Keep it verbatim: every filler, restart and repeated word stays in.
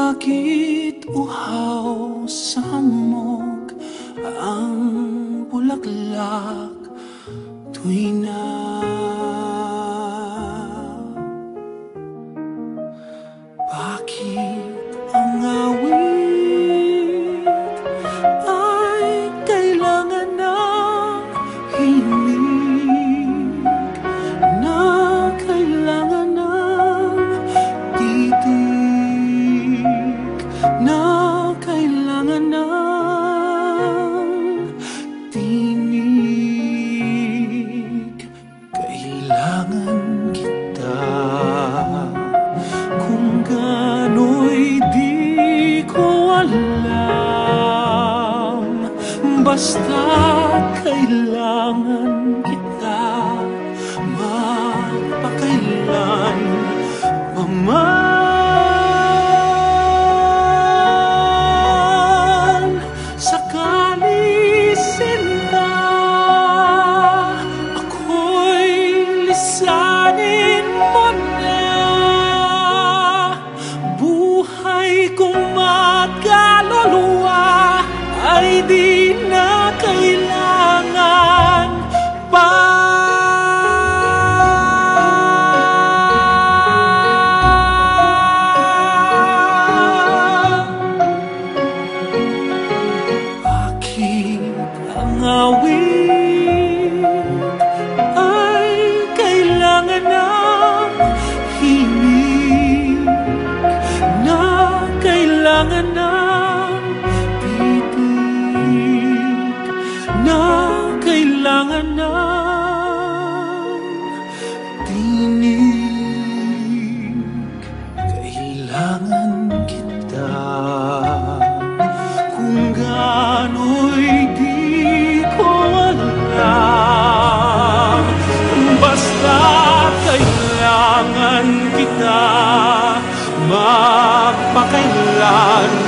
Bakit uhaw sa hamog ang bulaklak tuwi na bakit ang awit ay kailangan ng himig na kailangan ng titig na kailangan ng tinig kailangan kita kung gano'y di ko alam basta kailangan kita magpakailan paman sakali sinta ako'y lisanin mo na buhay kong magkaluluwa ay di na kailangan pa. Bakit ang awit ay kailangan ng himig na kailangan ng titig na kailangan ng tinig kailangan kita kung gano'y di ko alam basta kailangan kita magpakailan